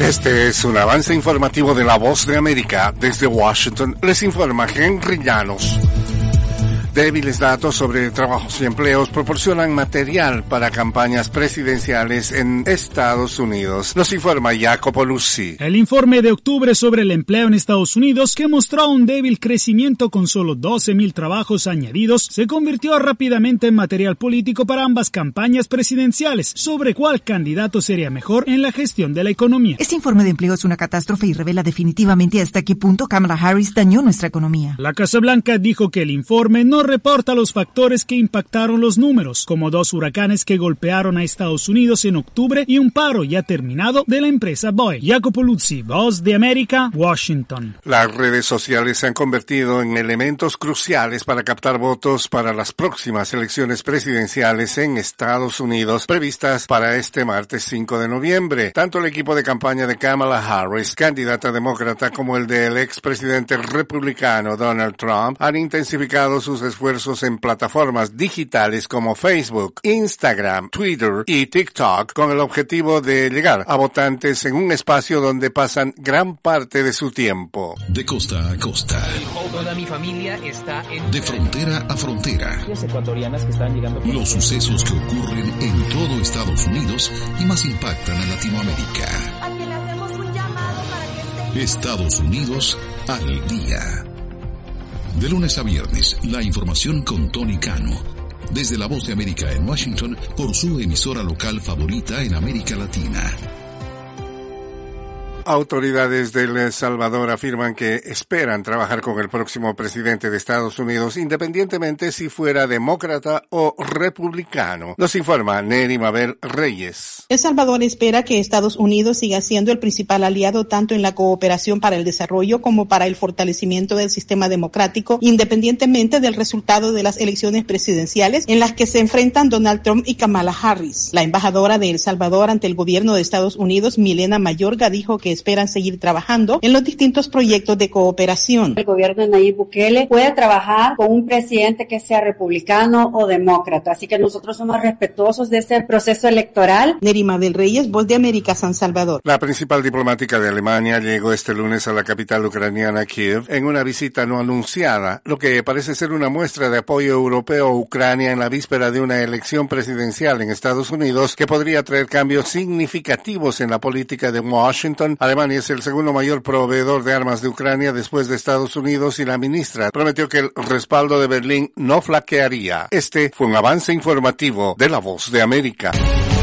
Este es un avance informativo de La Voz de América. Desde Washington les informa Henry Llanos. Débiles datos sobre trabajos y empleos proporcionan material para campañas presidenciales en Estados Unidos. Nos informa Jacopo Luzzi. El informe de octubre sobre el empleo en Estados Unidos, que mostró un débil crecimiento con solo 12,000 trabajos añadidos, se convirtió rápidamente en material político para ambas campañas presidenciales sobre cuál candidato sería mejor en la gestión de la economía. Este informe de empleo es una catástrofe y revela definitivamente hasta qué punto Kamala Harris dañó nuestra economía. La Casa Blanca dijo que el informe no reporta los factores que impactaron los números, como 2 huracanes que golpearon a Estados Unidos en octubre y un paro ya terminado de la empresa Boeing. Jacopo Luzzi, Voz de América, Washington. Las redes sociales se han convertido en elementos cruciales para captar votos para las próximas elecciones presidenciales en Estados Unidos, previstas para este martes 5 de noviembre. Tanto el equipo de campaña de Kamala Harris, candidata demócrata, como el del expresidente republicano Donald Trump han intensificado sus esfuerzos en plataformas digitales como Facebook, Instagram, Twitter y TikTok con el objetivo de llegar a votantes en un espacio donde pasan gran parte de su tiempo. De costa a costa. Toda mi familia está en... De frontera a frontera. Ecuatorianas que están llegando... Los sucesos que ocurren en todo Estados Unidos y más impactan a Latinoamérica. A quien le hacemos un llamado para que esté... Estados Unidos al día. De lunes a viernes, la información con Tony Cano. Desde La Voz de América en Washington, por su emisora local favorita en América Latina. Autoridades de El Salvador afirman que esperan trabajar con el próximo presidente de Estados Unidos, independientemente si fuera demócrata o republicano. Nos informa Neri Mabel Reyes. El Salvador espera que Estados Unidos siga siendo el principal aliado tanto en la cooperación para el desarrollo como para el fortalecimiento del sistema democrático, independientemente del resultado de las elecciones presidenciales en las que se enfrentan Donald Trump y Kamala Harris. La embajadora de El Salvador ante el gobierno de Estados Unidos, Milena Mayorga, dijo que esperan seguir trabajando en los distintos proyectos de cooperación. El gobierno de Nayib Bukele puede trabajar con un presidente que sea republicano o demócrata, así que nosotros somos respetuosos de ese proceso electoral. Nerima del Reyes, Voz de América, San Salvador. La principal diplomática de Alemania llegó este lunes a la capital ucraniana, Kiev, en una visita no anunciada, lo que parece ser una muestra de apoyo europeo a Ucrania en la víspera de una elección presidencial en Estados Unidos que podría traer cambios significativos en la política de Washington. Alemania es el segundo mayor proveedor de armas de Ucrania después de Estados Unidos y la ministra prometió que el respaldo de Berlín no flaquearía. Este fue un avance informativo de La Voz de América.